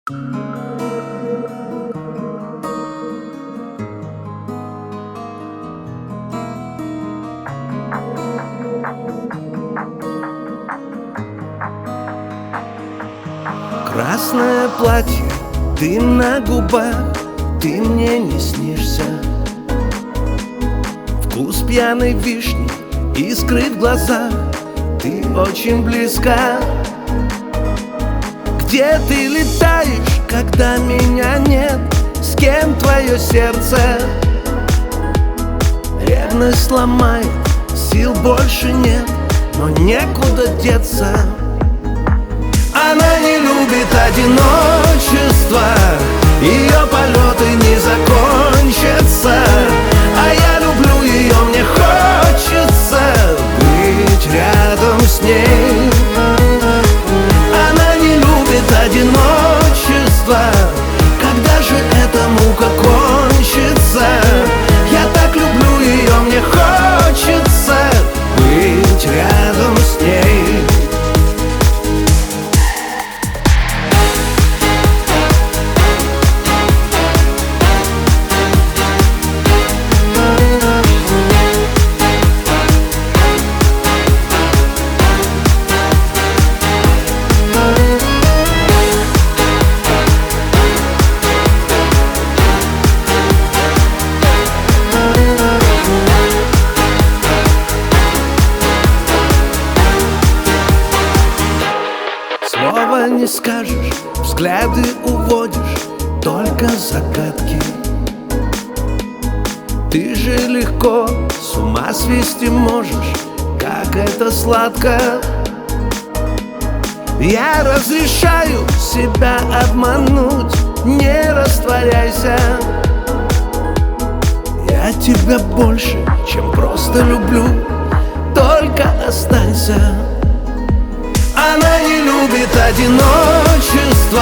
Красное платье, дым на губах, ты мне не снишься. Вкус пьяной вишни, искры в глазах, ты очень близка. Где ты летаешь, когда меня нет? С кем твое сердце? Ревность сломает, сил больше нет, но некуда деться. Она не любит одиночество, ее полеты не закончатся. А я люблю ее, мне хочется быть рядом с ней. Она не любит одиночество, когда же эта мука кончится? Я так люблю ее, мне хочется быть рядом с ней. Слова не скажешь, взгляды уводишь, только загадки. Ты же легко с ума свести можешь, как это сладко. Я разрешаю себя обмануть, не растворяйся. Я тебя больше, чем просто люблю, только останься. Она не любит одиночество,